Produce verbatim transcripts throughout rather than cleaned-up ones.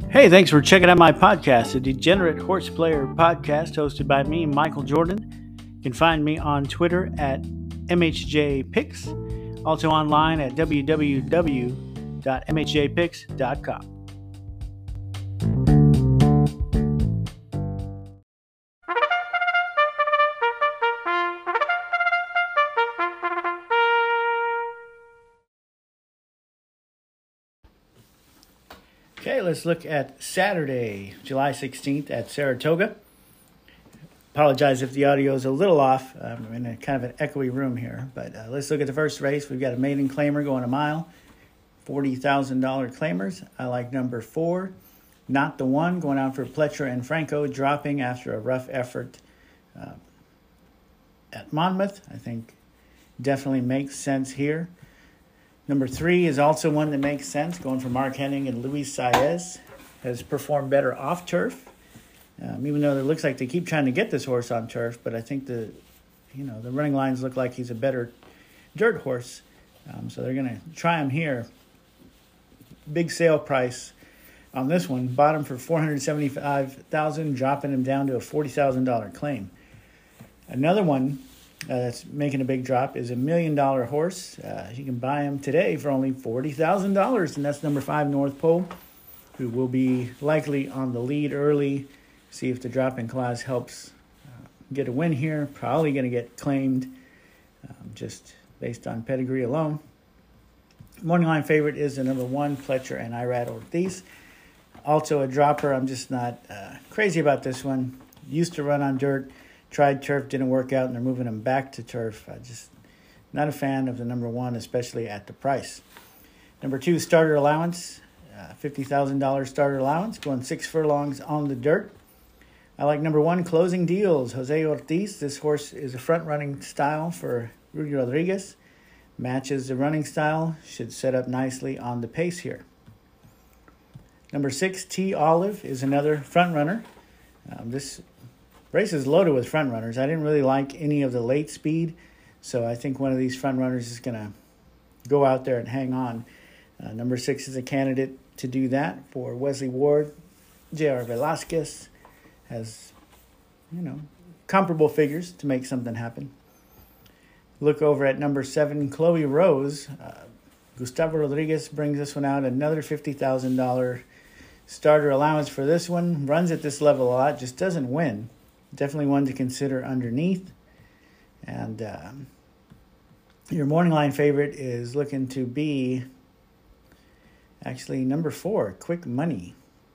Hey, thanks for checking out my podcast, the Degenerate Horse Player Podcast, hosted by me, Michael Jordan. You can find me on Twitter at M H J Picks, also online at w w w dot m h j picks dot com. Okay, let's look at Saturday, July sixteenth at Saratoga. Apologize if the audio is a little off. I'm in a kind of an echoey room here, but uh, let's look at the first race. We've got a maiden claimer going a mile, forty thousand dollars claimers. I like number four, Not the One, going out for Pletcher and Franco, dropping after a rough effort uh, at Monmouth. I think definitely makes sense here. Number three is also one that makes sense, going for Mark Henning and Luis Saez. Has performed better off turf, um, even though it looks like they keep trying to get this horse on turf. But I think the, you know, the running lines look like he's a better dirt horse, um, so they're going to try him here. Big sale price on this one, bottom for four hundred seventy-five thousand dollars, dropping him down to a forty thousand dollars claim. Another one Uh, that's making a big drop is a million dollar horse. Uh, you can buy him today for only forty thousand dollars, and that's number five, North Pole, who will be likely on the lead early. See if the drop in class helps uh, get a win here. Probably going to get claimed um, just based on pedigree alone. Morning line favorite is the number one, Pletcher and Irad Ortiz. Also a dropper. I'm just not uh, crazy about this one. Used to run on dirt. Tried turf, didn't work out, and they're moving him back to turf. I just not a fan of the number one, especially at the price. Number two, starter allowance, uh, fifty thousand dollars starter allowance, going six furlongs on the dirt. I like number one, Closing Deals, Jose Ortiz. This horse is a front-running style for Rudy Rodriguez. Matches the running style, should set up nicely on the pace here. Number six, T Olive is another front runner. Um, this race is loaded with front runners. I didn't really like any of the late speed, so I think one of these front runners is going to go out there and hang on. Uh, number six is a candidate to do that for Wesley Ward. J R Velasquez has, you know, comparable figures to make something happen. Look over at number seven, Chloe Rose. Uh, Gustavo Rodriguez brings this one out, another fifty thousand dollars starter allowance for this one. Runs at this level a lot, just doesn't win. Definitely one to consider underneath. And uh, your morning line favorite is looking to be actually number four, Quick Money.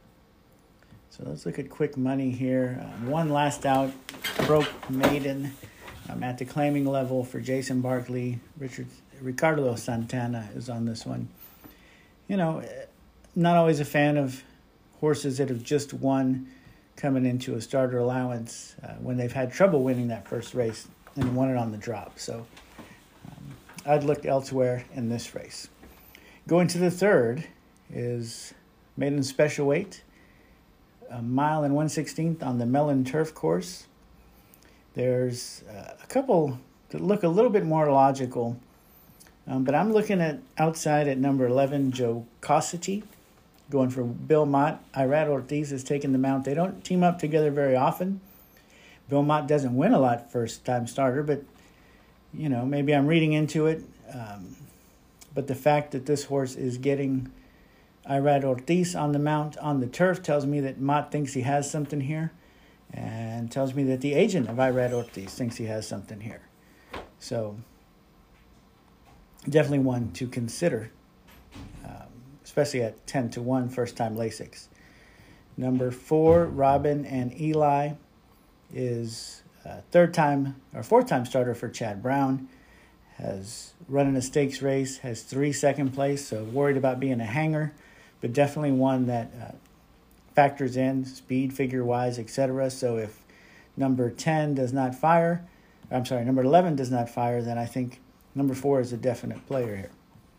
So let's look at Quick Money here. Um, one last out, broke maiden um, at the claiming level for Jason Barkley. Richard Ricardo Santana is on this one. You know, not always a fan of horses that have just won coming into a starter allowance uh, when they've had trouble winning that first race and won it on the drop. So um, I'd look elsewhere in this race. Going to the third is maiden special weight, a mile and one sixteenth on the Mellon Turf course. There's uh, a couple that look a little bit more logical, um, but I'm looking at outside at number eleven, Joe Cossity. Going for Bill Mott. Irad Ortiz is taking the mount. They don't team up together very often. Bill Mott doesn't win a lot first-time starter, but, you know, maybe I'm reading into it. Um, but the fact that this horse is getting Irad Ortiz on the mount on the turf tells me that Mott thinks he has something here, and tells me that the agent of Irad Ortiz thinks he has something here. So, definitely one to consider. Especially at ten to one first-time Lasix. Number four, Robin and Eli, is a third-time or fourth-time starter for Chad Brown. Has run in a stakes race, has three second place, so worried about being a hanger, but definitely one that uh, factors in speed, figure-wise, et cetera. So if number ten does not fire, I'm sorry, number eleven does not fire, then I think number four is a definite player here.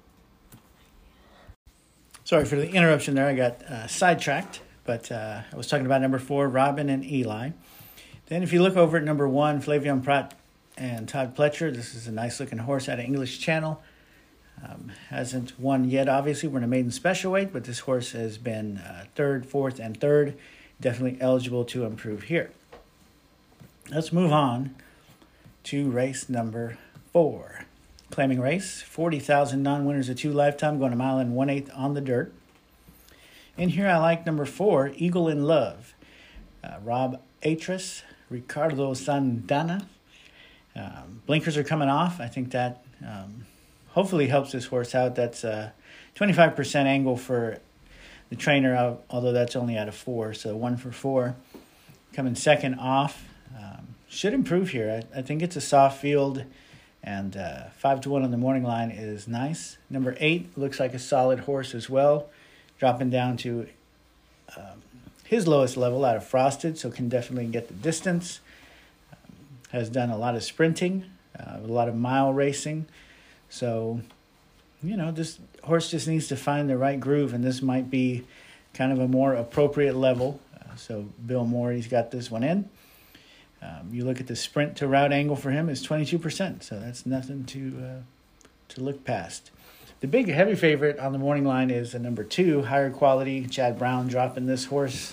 Sorry for the interruption there. I got uh, sidetracked, but uh, I was talking about number four, Robin and Eli. Then if you look over at number one, Flavian Prat and Todd Pletcher, this is a nice-looking horse out of English Channel. Um, hasn't won yet, obviously. We're in a maiden special weight, but this horse has been uh, third, fourth, and third. Definitely eligible to improve here. Let's move on to race number four. Claiming race, forty thousand non-winners of two lifetime, going a mile and one-eighth on the dirt. In here, I like number four, Eagle in Love. Uh, Rob Atras, Ricardo Sandana. Um, blinkers are coming off. I think that um, hopefully helps this horse out. That's a twenty-five percent angle for the trainer, although that's only out of four, so one for four. Coming second off. Um, should improve here. I, I think it's a soft field, and uh, five to one on the morning line is nice. Number eight looks like a solid horse as well, dropping down to um, his lowest level out of Frosted, so can definitely get the distance. Um, has done a lot of sprinting, uh, a lot of mile racing, so you know, this horse just needs to find the right groove, and this might be kind of a more appropriate level. Uh, so Bill Morey's got this one in. Um, you look at the sprint to route angle for him is twenty-two percent, so that's nothing to uh, to look past. The big heavy favorite on the morning line is the number two, Higher Quality. Chad Brown dropping this horse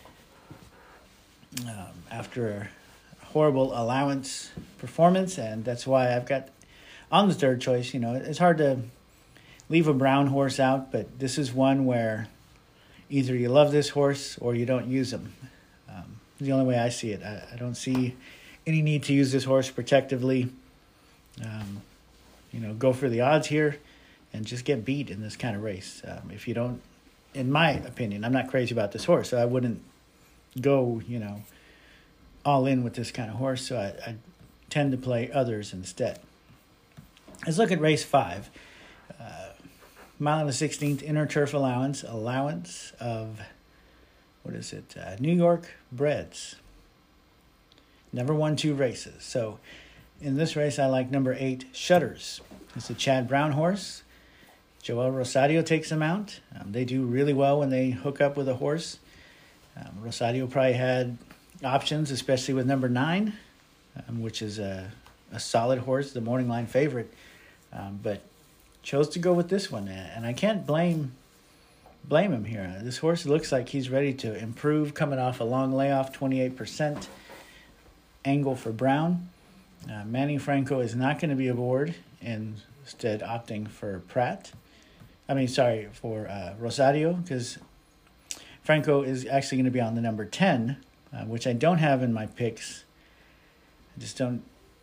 um, after a horrible allowance performance, and that's why I've got on the third choice. You know, it's hard to leave a Brown horse out, but this is one where either you love this horse or you don't use him. Um, the only way I see it. I, I don't see any need to use this horse protectively. Um, you know, go for the odds here and just get beat in this kind of race. Um, if you don't, in my opinion, I'm not crazy about this horse, so I wouldn't go, you know, all in with this kind of horse, so I, I tend to play others instead. Let's look at race five. Uh, mile and the sixteenth inner turf allowance, allowance of, what is it, uh, New York Breds. Never won two races. So in this race, I like number eight, Shutters. It's a Chad Brown horse. Joel Rosario takes him out. Um, they do really well when they hook up with a horse. Um, Rosario probably had options, especially with number nine, um, which is a, a solid horse, the morning line favorite. Um, but chose to go with this one, and I can't blame blame him here. This horse looks like he's ready to improve, coming off a long layoff, twenty-eight percent angle for Brown. Uh, Manny Franco is not going to be aboard, instead opting for Pratt. I mean, sorry, for uh, Rosario, because Franco is actually going to be on the number ten, uh, which I don't have in my picks. I just don't.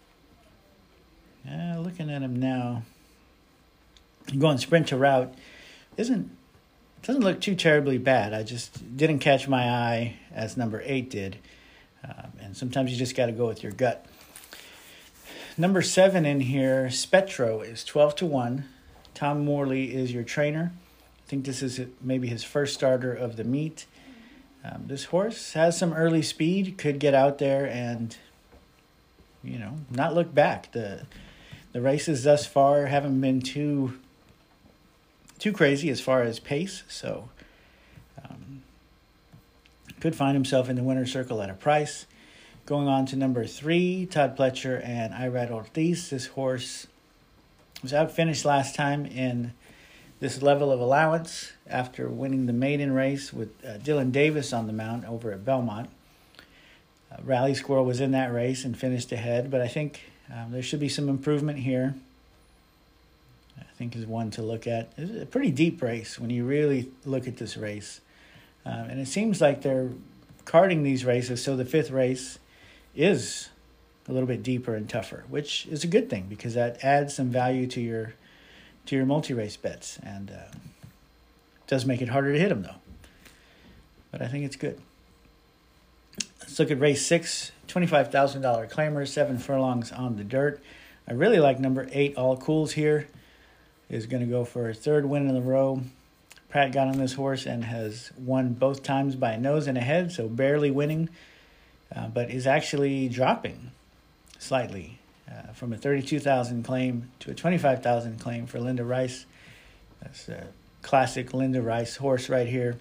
Uh, looking at him now, going sprint to route isn't doesn't look too terribly bad. I just didn't catch my eye as number eight did, um, and sometimes you just got to go with your gut. Number seven in here, Spetro, is twelve to one. Tom Morley is your trainer. I think this is maybe his first starter of the meet. Um, this horse has some early speed, could get out there and, you know, not look back. The the races thus far haven't been too too crazy as far as pace, so um, could find himself in the winner's circle at a price. Going on to number three, Todd Pletcher and Irad Ortiz. This horse was outfinished last time in this level of allowance after winning the maiden race with uh, Dylan Davis on the mount over at Belmont. Uh, Rally Squirrel was in that race and finished ahead, but I think um, there should be some improvement here. I think is one to look at. It's a pretty deep race when you really look at this race. Um, and it seems like they're carding these races so the fifth race is a little bit deeper and tougher, which is a good thing because that adds some value to your to your multi-race bets, and uh, does make it harder to hit them though. But I think it's good. Let's look at race six, twenty-five thousand dollars claimer, seven furlongs on the dirt. I really like number eight, All Cools here. Is going to go for a third win in a row. Pratt got on this horse and has won both times by a nose and a head, so barely winning, uh, but is actually dropping slightly uh, from a thirty-two thousand claim to a twenty-five thousand claim for Linda Rice. That's a classic Linda Rice horse right here.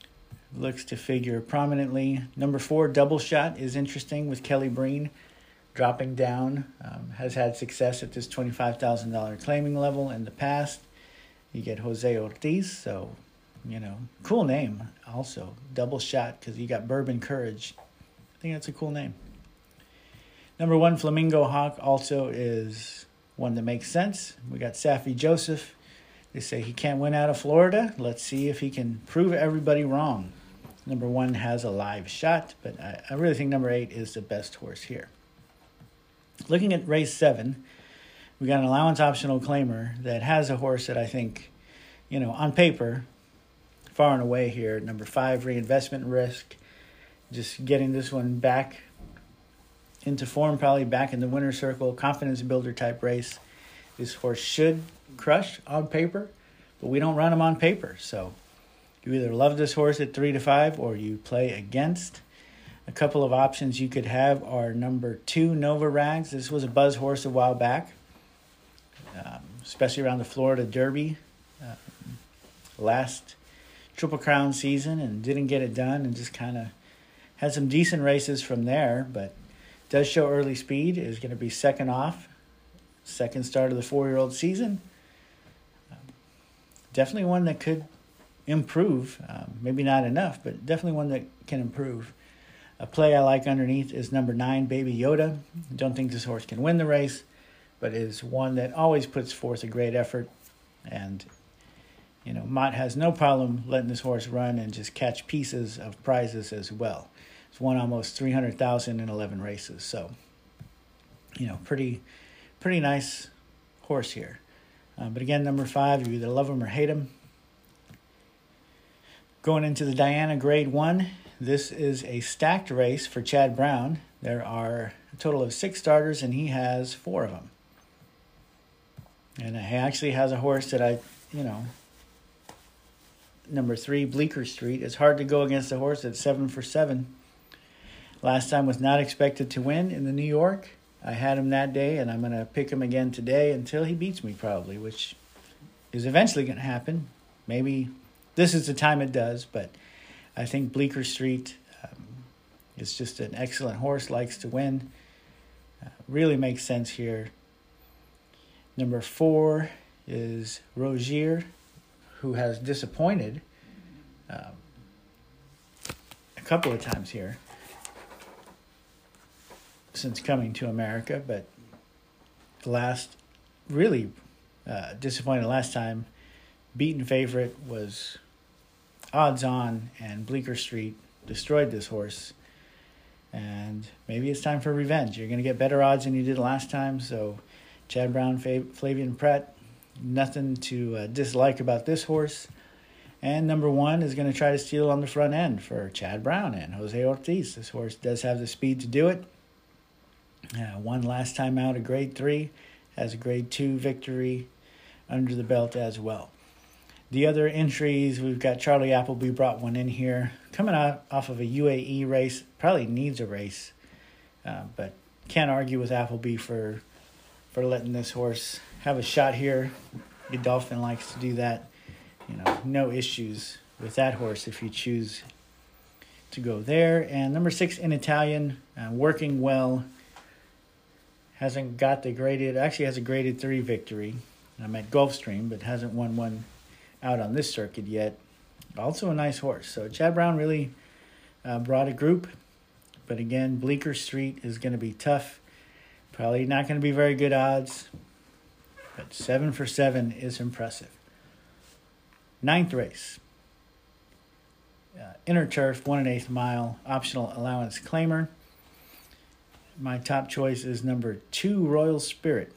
Looks to figure prominently. Number four, Double Shot, is interesting with Kelly Breen. dropping down. Um, has had success at this twenty-five thousand dollars claiming level in the past. You get Jose Ortiz, so, you know, cool name also. Double shot because you got Bourbon Courage. I think that's a cool name. Number one, Flamingo Hawk also is one that makes sense. We got Saffie Joseph. They say he can't win out of Florida. Let's see if he can prove everybody wrong. Number one has a live shot, but I, I really think number eight is the best horse here. Looking at race seven, we got an allowance optional claimer that has a horse that I think, you know, on paper, far and away here. Number five, Reinvestment Risk. Just getting this one back into form, probably back in the winner's circle, confidence builder type race. This horse should crush on paper, but we don't run him on paper. So you either love this horse at three to five or you play against. A couple of options you could have are number two, Nova Rags. This was a buzz horse a while back, um, especially around the Florida Derby uh, last Triple Crown season, and didn't get it done and just kind of had some decent races from there, but does show early speed, is going to be second off, second start of the four-year-old season. Um, definitely one that could improve, um, maybe not enough, but definitely one that can improve. A play I like underneath is number nine, Baby Yoda. Don't think this horse can win the race, but is one that always puts forth a great effort. And, you know, Mott has no problem letting this horse run and just catch pieces of prizes as well. It's won almost three hundred thousand dollars in eleven races. So, you know, pretty pretty nice horse here. Uh, but again, number five, you either love him or hate him. Going into the Diana Grade one, this is a stacked race for Chad Brown. There are a total of six starters, and he has four of them. And he actually has a horse that I, you know, number three, Bleecker Street. It's hard to go against a horse that's seven for seven. Last time was not expected to win in the New York. I had him that day, and I'm going to pick him again today until he beats me probably, which is eventually going to happen. Maybe this is the time it does, but I think Bleecker Street um, is just an excellent horse, likes to win. Uh, really makes sense here. Number four is Rogier, who has disappointed um, a couple of times here since coming to America, but the last really uh, disappointed last time. Beaten favorite was odds on, and Bleecker Street destroyed this horse. And maybe it's time for revenge. You're going to get better odds than you did last time. So Chad Brown, Fav- Flavian Pratt, nothing to uh, dislike about this horse. And number one is going to try to steal on the front end for Chad Brown and Jose Ortiz. This horse does have the speed to do it. Uh, won last time out a grade three, has a grade two victory under the belt as well. The other entries, we've got Charlie Appleby brought one in here. Coming out off of a U A E race, probably needs a race. Uh, but can't argue with Appleby for for letting this horse have a shot here. Godolphin likes to do that. You know, no issues with that horse if you choose to go there. And number six, in Italian, uh, working well. Hasn't got the graded, actually has a graded three victory. I'm at Gulfstream, but hasn't won one out on this circuit yet. Also a nice horse. So Chad Brown really uh, brought a group. But again, Bleecker Street is going to be tough. Probably not going to be very good odds. But seven for seven is impressive. Ninth race. Uh, Inner Turf, one and eighth mile, optional allowance claimer. My top choice is number two, Royal Spirit.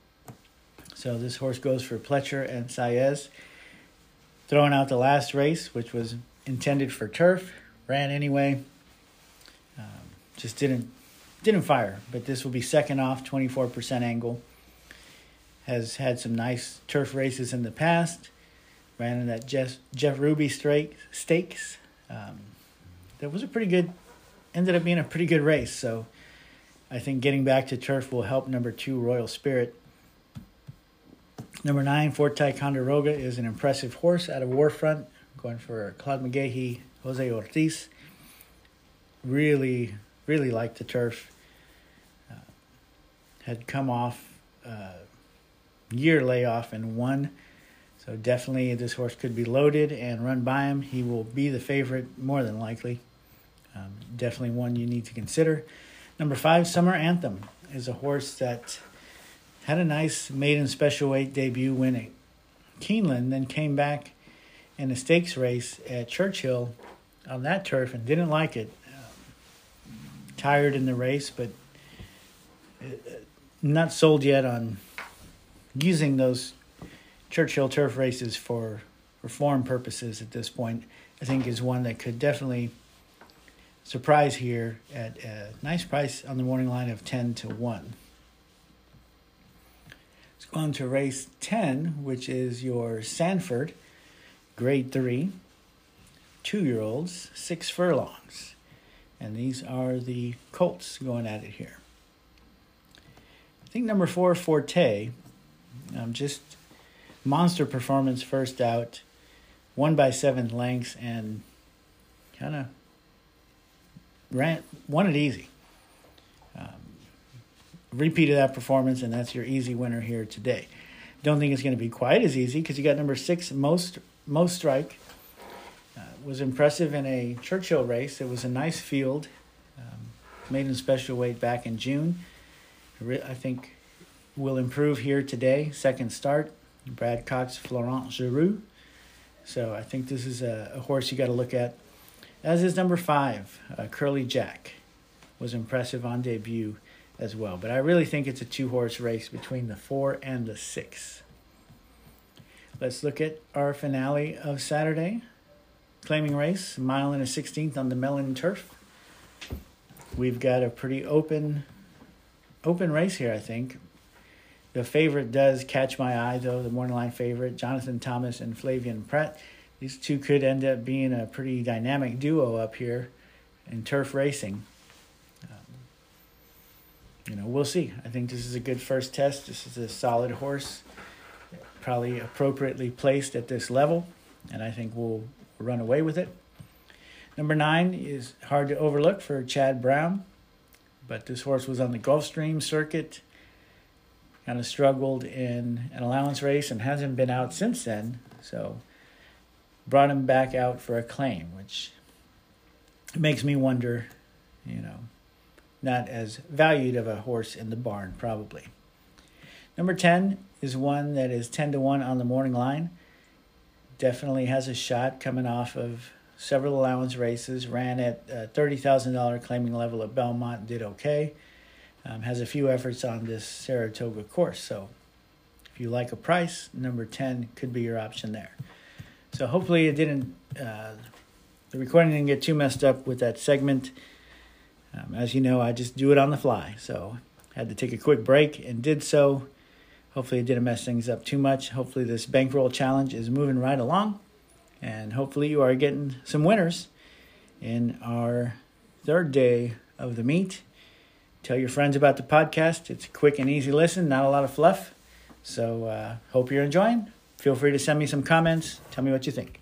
So this horse goes for Pletcher and Saez. Throwing out the last race, which was intended for turf, ran anyway. Um, just didn't didn't fire. But this will be second off, twenty-four percent angle. Has had some nice turf races in the past. Ran in that Jeff, Jeff Ruby straight stakes. Um, that was a pretty good, ended up being a pretty good race. So I think getting back to turf will help number two, Royal Spirit. Number nine, Fort Ticonderoga, is an impressive horse out of Warfront. Going for Claude McGahee, Jose Ortiz. Really, really like the turf. Uh, had come off a year layoff and won. So definitely this horse could be loaded and run by him. He will be the favorite more than likely. Um, definitely one you need to consider. Number five, Summer Anthem, is a horse that had a nice maiden special weight debut win at Keeneland, then came back in a stakes race at Churchill on that turf and didn't like it. Um, tired in the race, but not sold yet on using those Churchill turf races for, for form purposes at this point. I think is one that could definitely surprise here at a nice price on the morning line of ten to one. Let's go on to race ten, which is your Sanford grade three, two-year-olds, six furlongs. And these are the colts going at it here. I think number four, Forte, um, just monster performance first out, won by seven lengths, and kind of ran won it easy. Um, repeated that performance, and that's your easy winner here today. Don't think it's going to be quite as easy because you got number six, Most Most Strike. Uh, was impressive in a Churchill race. It was a nice field, um, maiden special weight back in June. I think will improve here today. Second start, Brad Cox, Florent Giroux. So I think this is a, a horse you got to look at. As is number five, uh, Curly Jack. Was impressive on debut as well. But I really think it's a two-horse race between the four and the six. Let's look at our finale of Saturday. Claiming race, a mile and a sixteenth on the Mellon turf. We've got a pretty open, open race here, I think. The favorite does catch my eye, though, the morning line favorite, Jonathan Thomas and Flavian Pratt. These two could end up being a pretty dynamic duo up here in turf racing. Um, you know, we'll see. I think this is a good first test. This is a solid horse, probably appropriately placed at this level, and I think we'll run away with it. Number nine is hard to overlook for Chad Brown, but this horse was on the Gulfstream circuit, kind of struggled in an allowance race and hasn't been out since then, so brought him back out for a claim, which makes me wonder, you know, not as valued of a horse in the barn, probably. Number ten is one that is ten to one on the morning line. Definitely has a shot coming off of several allowance races. Ran at a thirty thousand dollars claiming level at Belmont, did okay. Um, has a few efforts on this Saratoga course. So if you like a price, number ten could be your option there. So hopefully it didn't, uh, the recording didn't get too messed up with that segment. Um, as you know, I just do it on the fly. So I had to take a quick break and did so. Hopefully it didn't mess things up too much. Hopefully this bankroll challenge is moving right along. And hopefully you are getting some winners in our third day of the meet. Tell your friends about the podcast. It's a quick and easy listen, not a lot of fluff. So uh, hope you're enjoying. Feel free to send me some comments. Tell me what you think.